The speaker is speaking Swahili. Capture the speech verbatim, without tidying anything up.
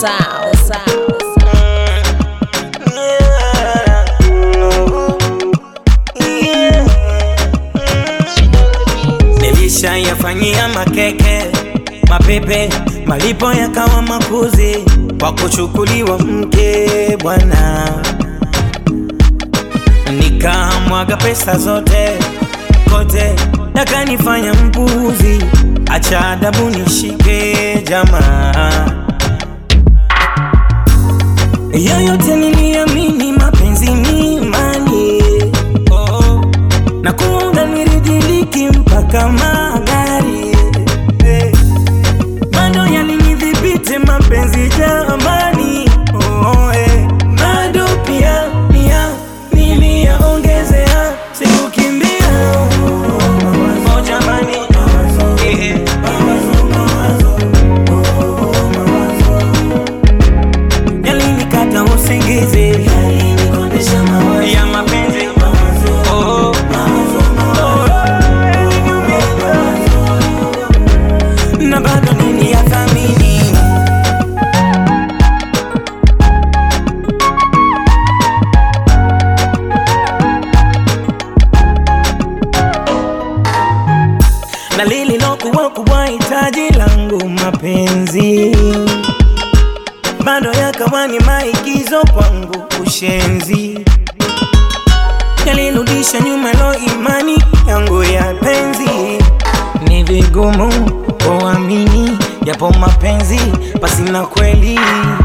sound, sound. Nilisha yafanyia makeke, mapepe, malipo yakawa makuzi, kwa kuchukuliwa mke bwana. Nikamwaga pesa zote kote, nakanifanya mpuzi, acha adabu nishike jamaa. Yoyote niliamini mapenzi ni imani, oh, na kuunga niridhiliki mpaka magari, hey. Bado yalinidhibiti mapenzi jamani, oh, hey. Bado pia pia niliyaongezea, sikukimbia, oh jamani, yeah. Yalinikata usingizi, yalinikondesha mawazo ya mapenzi, oh, oh, na bado niliyathamini. Na lililokuwa kubwa hitaji langu mapenzi, bado yakawa ni maigizo kwangu ushenzi. Yalirudisha nyuma lo imani yangu ya penzi. Ni vigumu kuamini yapo mapenzi pasina kweli.